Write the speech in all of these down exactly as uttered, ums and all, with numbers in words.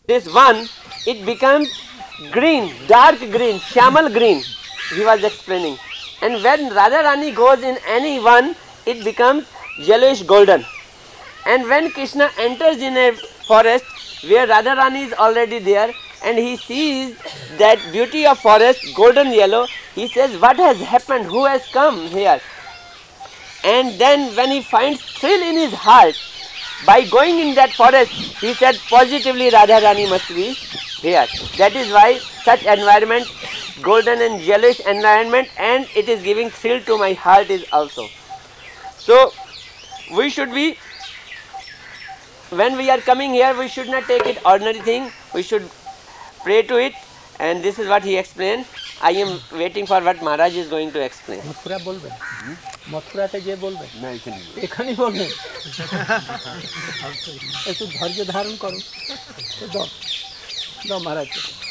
this one, it becomes green, dark green, shamal green, he was explaining. And when Radha Rani goes in any one, it becomes yellowish golden. And when Krishna enters in a forest where Radha Rani is already there, and he sees that beauty of forest, golden yellow, he says, what has happened? Who has come here? And then when he finds thrill in his heart, by going in that forest, he said positively Radha Rani must be here. That is why such environment, golden and yellowish environment, and it is giving thrill to my heart is also. So we should be, when we are coming here, we should not take it ordinary thing, we should pray to it, and this is what he explained. I am waiting for what Maharaj is going to explain. Mathura বলবেন মথুরাতে যে বলবেন না এখানেই বলবেন একটু ধৈর্য ধারণ করুন দাও দাও মহারাজ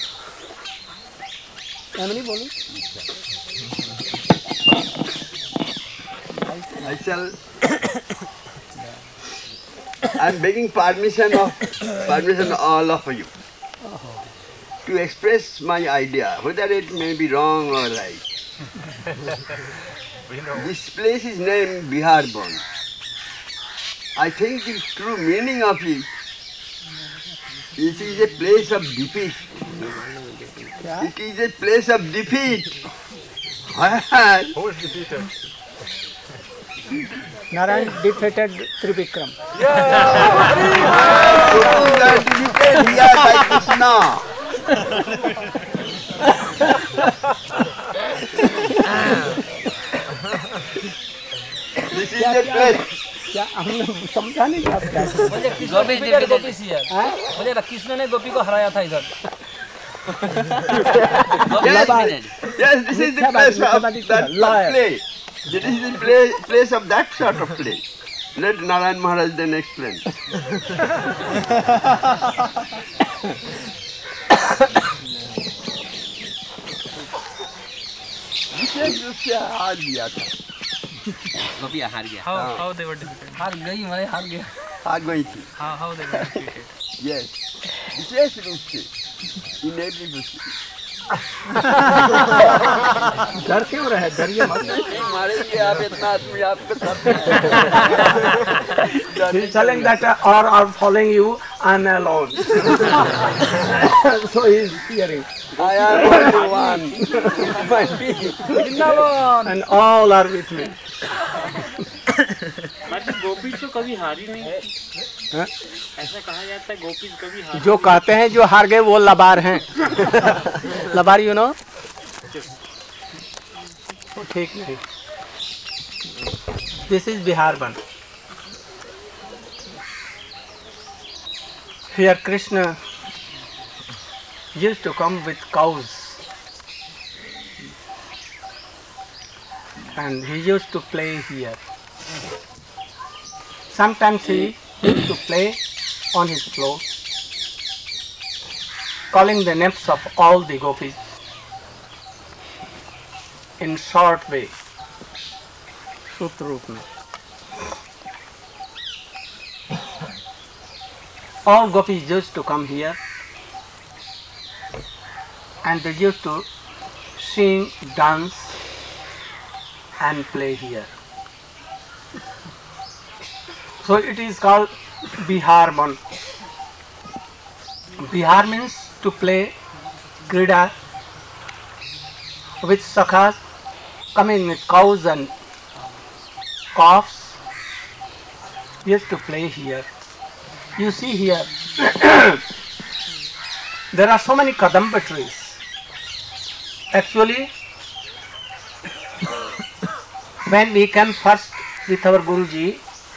এমনি বলুন I shall I am begging permission of permission of all of you to express my idea, whether it may be wrong or right. This place is named Biharbon. I think the true meaning of it, it is a place of defeat. It is a place of defeat. Who is defeated? Narayan defeated Trivikram. Gopis are defeated here by Krishna. This is the place. क्या हमने समझा नहीं आप क्या मुझे गोपी गोपी सी है मुझे कृष्ण ने गोपी को हराया था इधर Yes, yes, this is the place of that play. This is the play, place of that sort of play. Let Narayan Maharaj then explain. विशेष रूप से हार गया था गोपिया हार गया. how how they were defeated हार गई मैं हार गया हार गई थी. how how they were defeated Yes, विशेष रूप से in every business. डर क्यों रहे डरिए मत मारेंगे आप इतना आदमी आपको सब. He's telling that uh, all are following you, I'm alone. So he's fearing. I am only one. My feet. And all are with me. मतलब गोपी तो कभी हारी नहीं. हाँ? ऐसा कहा जाता है गोपी कभी हारी. जो कहते हैं जो हार गए वो लबार हैं. लबार यू नो ठीक नहीं. दिस इज बिहारबन. Here Krishna used to come with cows and he used to play here. Sometimes he used to play on his floor, calling the names of all the gopis in short way, सूत्र रूप में. All gopis used to come here and they used to sing, dance and play here. So it is called Biharban. Bihar means to play krida with sakhas coming with cows and calves. Used to play here. You see here, there are so many kadamba trees. Actually, when we came first with our Guruji,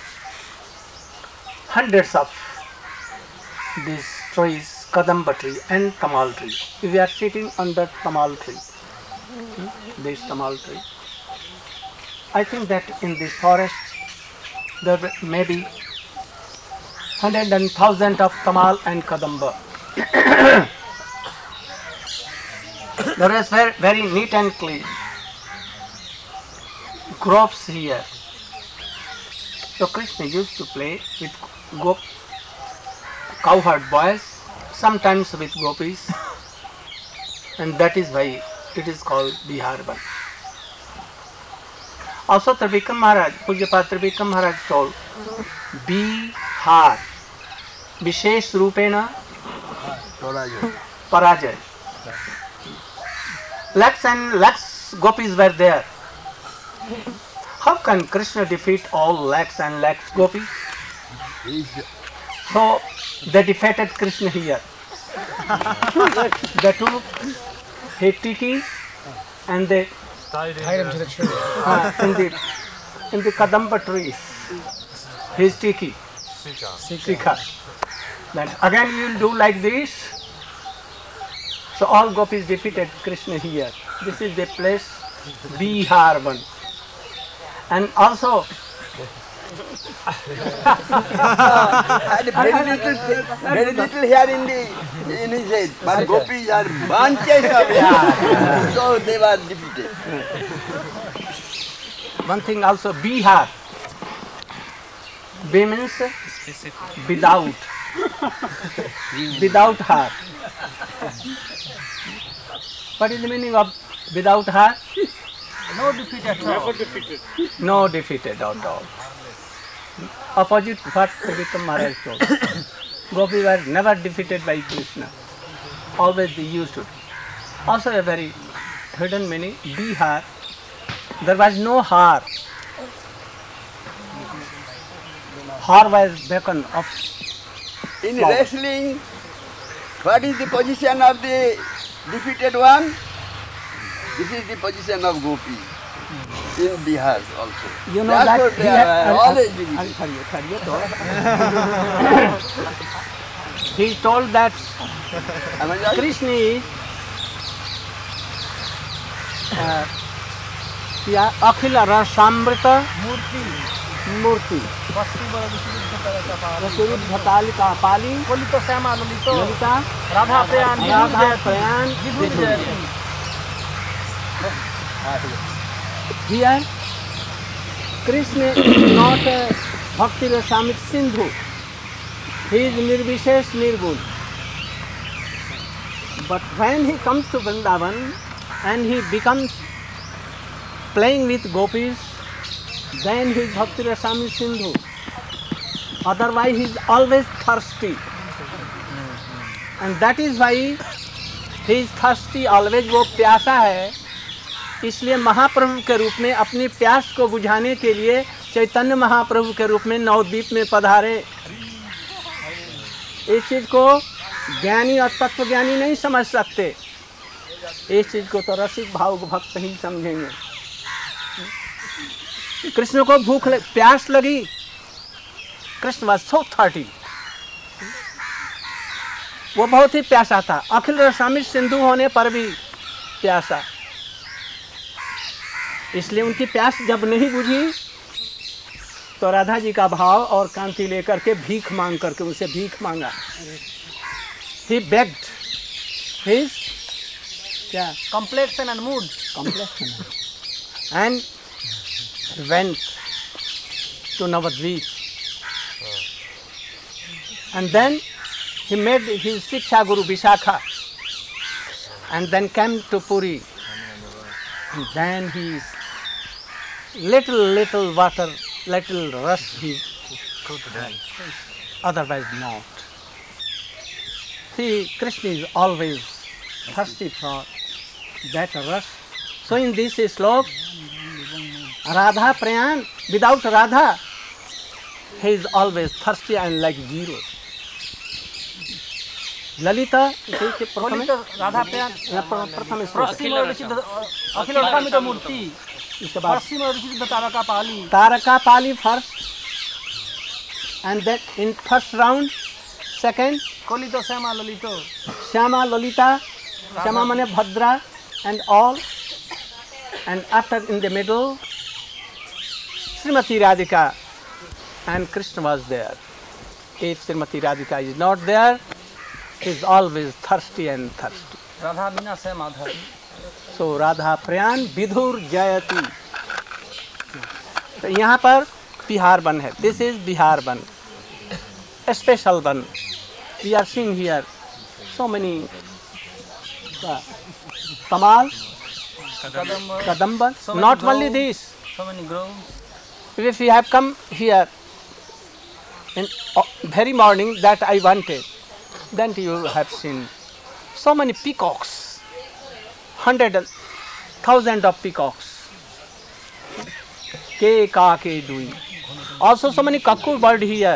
hundreds of these trees, kadamba tree and tamal tree. We are sitting under tamal tree, this tamal tree. I think that in this forest there may be hundred and thousand of tamal and kadamba. There is very, very neat and clean. Groves here. So Krishna used to play with go cowherd boys, sometimes with gopis, and that is why it is called Biharban. Also, Trivikram Maharaj, Pujyapad Trivikram Maharaj told, Bihar, Vishesh Rupena Parajay. Lakhs and lakhs gopis were there. How can Krishna defeat all lakhs and lakhs gopis? So they defeated Krishna here. They took his tiki and they Tied him to the tree. uh, in the in the kadamba trees. His tiki, sikha. Then again you will do like this. So all gopis defeated Krishna here. This is the place Biharban. And also And very little, very little hair in the in his head. But gopis are bunches of hair, so they were defeated. one thing also Bihar. B means without, without heart. What is the meaning of without heart? No defeat at all. Never defeated. No defeated at all. Opposite what Trivikram Maharaj told. Gopis were never defeated by Krishna. Always they used to. Also a very hidden meaning, Bihar. There was no har. Har was beacon of In flower. wrestling, what is the position of the defeated one? This is the position of gopi in Bihar also. You know Therefore that they he are had- always I'll- defeated. I'll tell you, tell you, though. He told that Am I right? Krishna is uh, yeah, Akhila Rasamrita Murti. Murti. Vasti Bara Vishnu Taraka Pali. Rasurit Bhatalika Pali Lolito Syama Lolito. Lalita Radha Prayan. Radha Prayan Vidhu Vidhu. Jayati. Here Krishna is not a Bhakti Rasamrit Sindhu. He is Nirvishesh Nirgun. But when he comes to Vrindavan and he becomes playing with gopis, then he is Bhakti Rasamrit Sindhu. Otherwise he is always thirsty. And that is why he is thirsty, always वो प्यासा है. इसलिए महाप्रभु के रूप में अपनी प्यास को बुझाने के लिए चैतन्य महाप्रभु के रूप में नवद्वीप में पधारे. इस चीज को ज्ञानी और तत्व ज्ञानी नहीं समझ सकते. इस चीज को तो रसिक भाव भक्त ही समझेंगे. कृष्ण को भूख लग, प्यास लगी. Krishna was so thirsty. वो बहुत ही प्यासा था. अखिल रसामित सिंधु होने पर भी प्यासा. इसलिए उनकी प्यास जब नहीं बुझी तो राधा जी का भाव और कांति लेकर के भीख मांग करके उनसे भीख मांगा. ही begged his क्या Complexion and mood. complexion and went to Navadvip. And then he made his Shiksha Guru Vishakha and then came to Puri. And then he little little water, little rust he otherwise not. See, Krishna is always thirsty for that rust. So in this slok, Radha Prayan, without Radha, he is always thirsty and like zero. Lalita, प्रथम Lolito Radha Prayan. प्रथम श्लोक. Prasima Rishid. Akhil Rasamita Murti. इसके बाद Prasima Rishid Taraka Pali. Taraka Pali first, and then in first round, second Kolito Syama Lolito. Shyama Lalita, Shyama mane Bhadra and all, and after in the middle, Srimati Radhika and Krishna was there. If Srimati Radhika is not there, he is always thirsty and thirsty. Radha Mina Se Madhav. So Radha Prayan Vidhur Jayati. तो यहाँ पर बिहार वन है. This is Bihar वन, special वन. We are seeing here so many uh, tamal, Kadamba, kadamba. So many Not only groves. this, so many groves. if you have come here in uh, very morning that I wanted, then you have seen so many peacocks, hundred, thousand of peacocks. Ke ka ke doing. Also so many cuckoo bird here,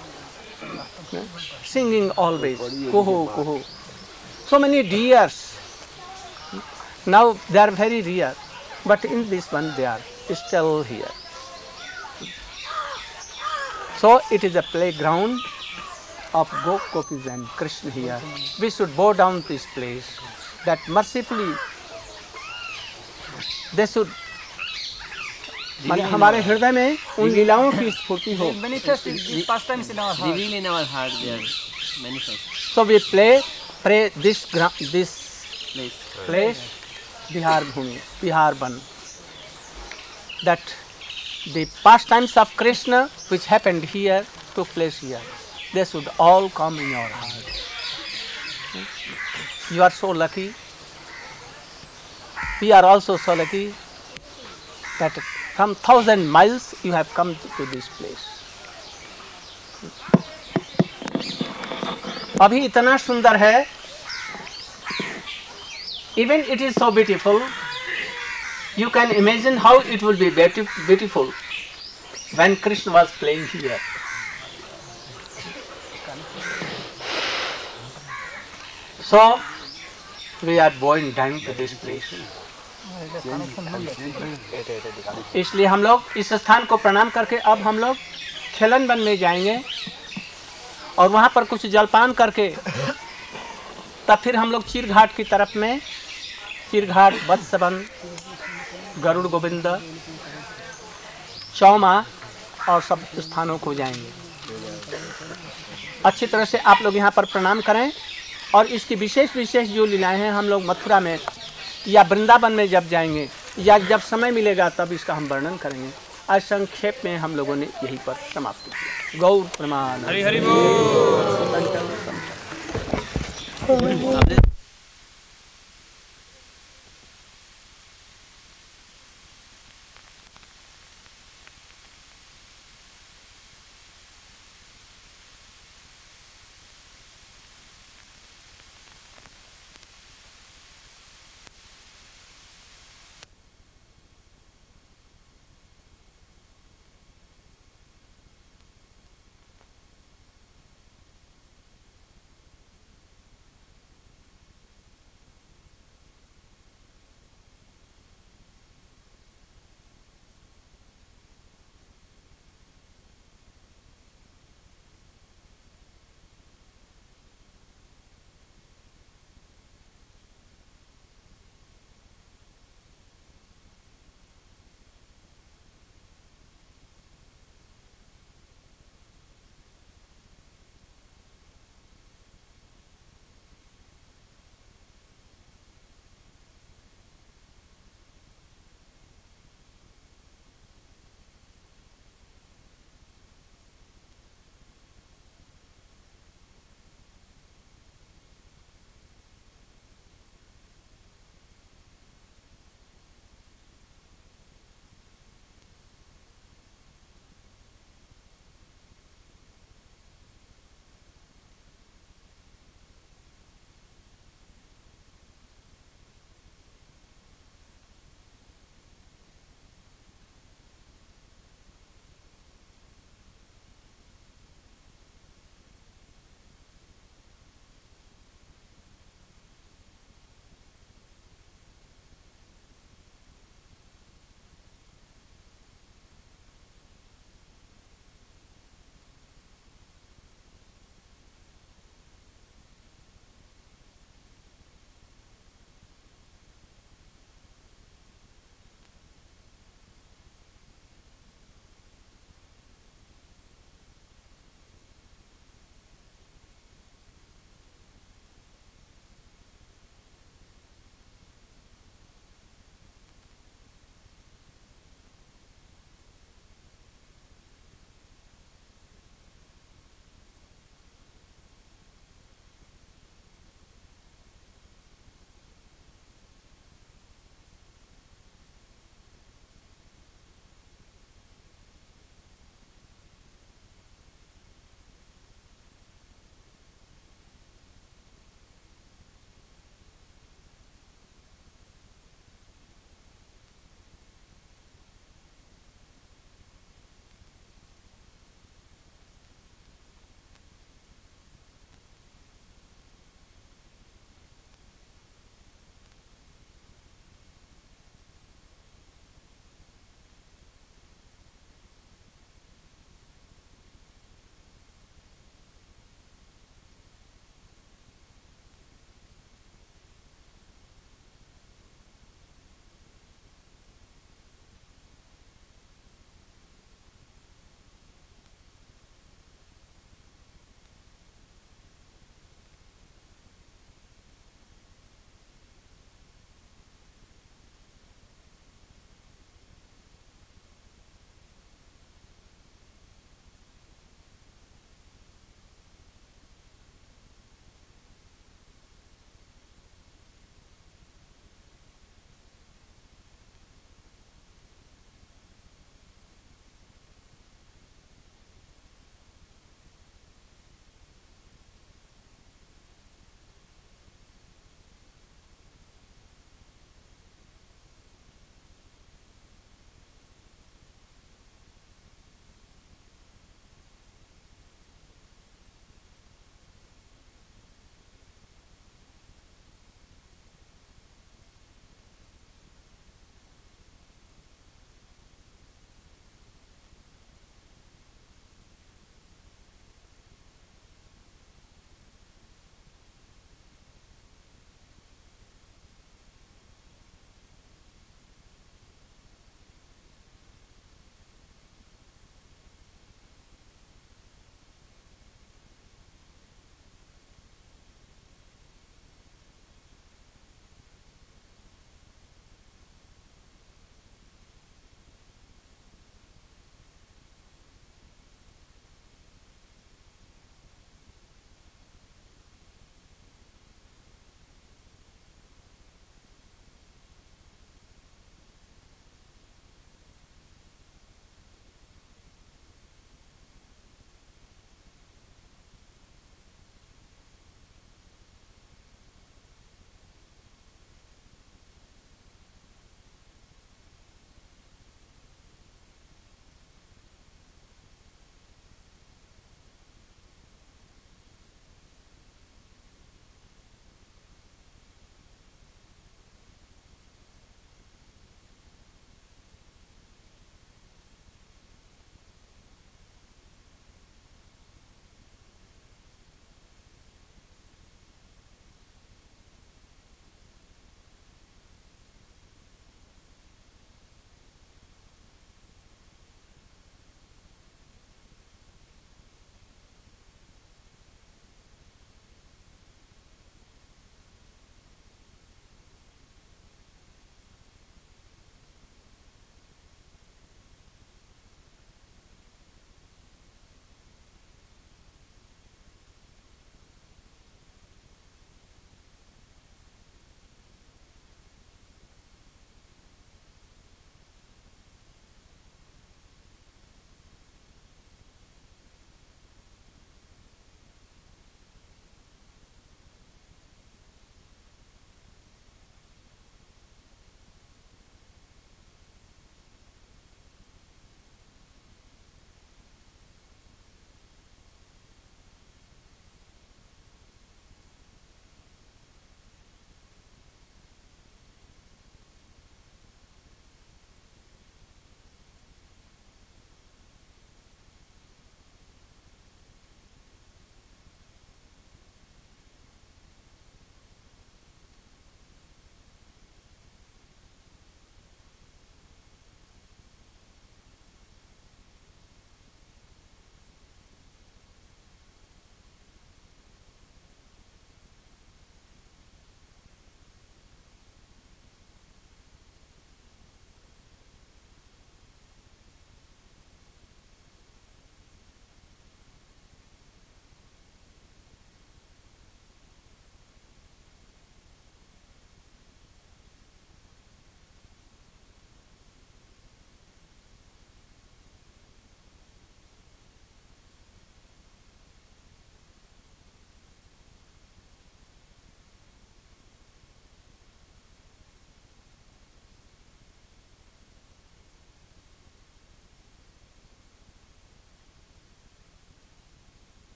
singing always, kuhu kuhu. So many deers. Now they are very rare, but in this one they are still here. So it is a playground of Gopis and Krishna here. We should bow down this place, that mercifully they should मान हमारे हृदय में उन लीलाओं की स्फूर्ति हो. Manifest these pastimes in our heart. Reveal in our heart, they are manifest. So we play, pray this gra- this Place. place, Bihar Bhumi, Bihar Ban. That the pastimes of Krishna which happened here took place here. They should all come in your heart. You are so lucky. We are also so lucky that from thousand miles you have come to this place. अभी इतना सुंदर है. Even it is so beautiful. You can imagine how it will be beautiful when Krishna was playing here. So we are going down to this place. इसलिए हम लोग इस स्थान को प्रणाम करके अब हम लोग खेलन वन में जाएंगे और वहाँ पर कुछ जलपान करके तब फिर हम लोग चीरघाट की तरफ में चीरघाट, वत्सवन, गरुड़ गोविंद, चौमा और सब स्थानों को जाएंगे. अच्छी तरह से आप लोग यहाँ पर प्रणाम करें और इसकी विशेष विशेष जो लीलाएं हैं हम लोग मथुरा में या वृंदावन में जब जाएंगे या जब समय मिलेगा तब इसका हम वर्णन करेंगे. आज संक्षेप में हम लोगों ने यहीं पर समाप्त किया. गौर प्रमाण. हरि हरि बोल.